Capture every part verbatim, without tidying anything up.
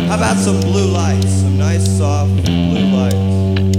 How about some blue lights, some nice soft blue lights?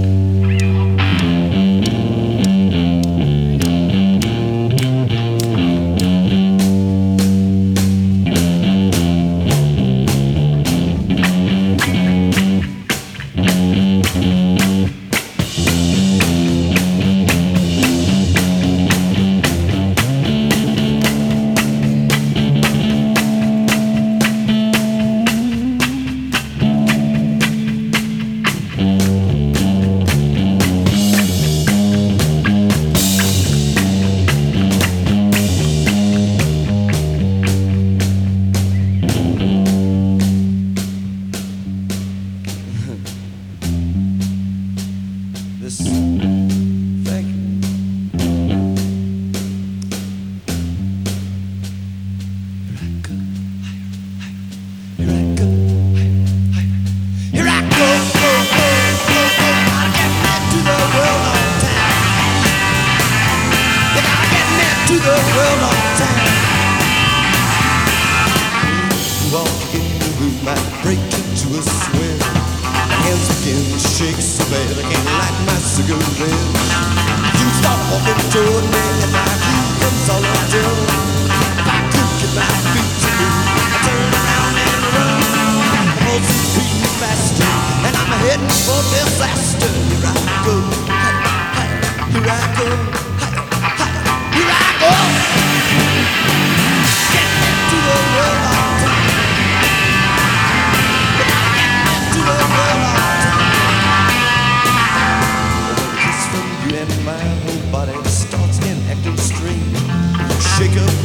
This, thank you. Here I go, here I go, go, go, go, go. Gotta get me to the world on time. You gotta get me to the world on time. Walk in the room, I break into a sweat. My hands begin to shake so bad I can't light my cigarette. You start walking toward me and my view comes all undone. If I could get my feet to move, I turn around and run. The pulse is beating faster and I'm heading for disaster. Here I go, here I go, here I go. Get me to the world on time. To the world on time. A kiss from you and my whole body starts getting acting strange. Shake up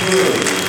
through.